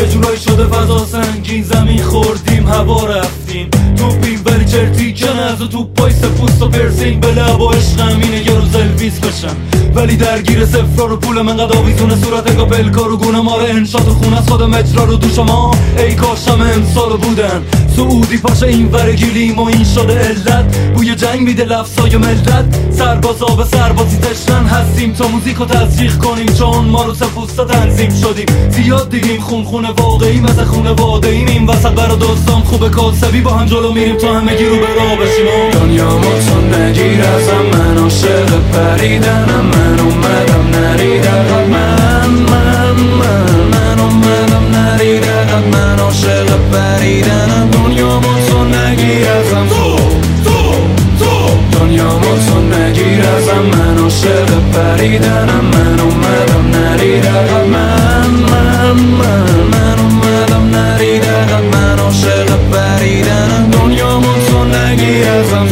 یه جورایی شده فضا سنگین، زمین خوردیم هوا رفتیم توپیم ولی چرتی کنز و توپای سپوست و پرسینگ به لب و عشقم اینه یه روز الویس بشم، ولی درگیر صفرا رو پول من قد آویزونه صورت گابلکا رو گونه ماره انشاد و خونه از خودم اجرا رو دوش ما ای کاشم امسال بودن سعودی پاشه این ور گیلیم و این شده علت بوی جنگ میده لفظای ملت سربازا به سربازی تشنن هستیم تا موزیکو تزریق کنیم چون ما رو سپوستا تنظیم شدیم زیاد دیدیم خونه واقعی مثل خونه وادهیم این وسط برا دوستان خوبه کاسبی با هم جلو میریم تا همگی رو به راه بشیم دنیا تو نگیر ازم من عاشق پریدنم من اومدم نریدم من اومدم نریدم من عاشق پریدنم دنیا تو نگیر ازم دنیا تو نگیر ازم من عاشق پریدنم من اومدم نریدم من اومدم نریدم من عاشق پریدنم دنیا تو نگیر ازم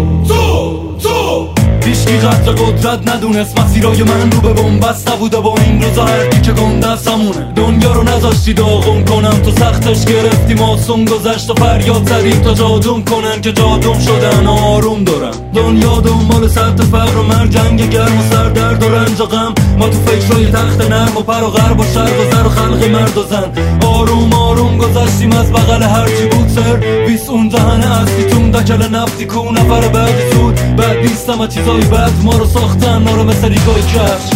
هیچکی قدر قدرت ندونست مسیرای من رو به بنبست نبوده با این روزا هرکی که گنده است همونه دنیا رو نذاشتی داغون کنم تو سختش گرفتیم آسون گذشت و فریاد زدیم تا جادوم کنن که جادوم شدن آروم دارن دنیا دنبال سطح فقر و مرگ جنگ گرم و سردرد و رنج و غم ما تو فکرای تخت نرم و پر و غرب و شرق و زر و خلق مرد و زن آروم آروم گذشتیم از بغل هرچی بود سرویس اون جهن اصلی تون دکل نفتی کو نفر بعدی زود بعد نیستم از چیزای بعد ما رو ساختن ما رو مثل ریگای کفش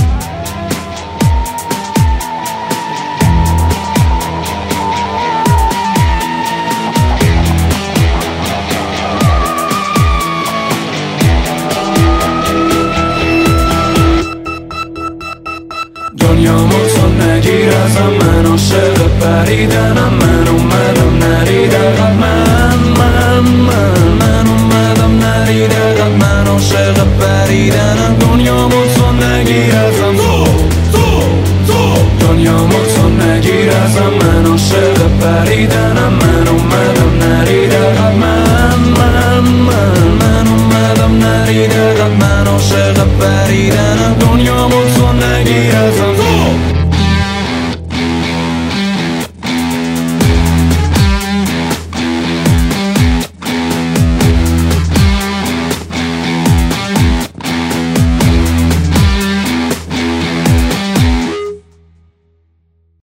دنیا تو نگیر ازم من عاشق پریدنم من اومدم نریدم من اومدم نریدم من عاشق پریدنم دنیا تو نگیر ازم دنیا تو نگیر ازم من عاشق پریدنم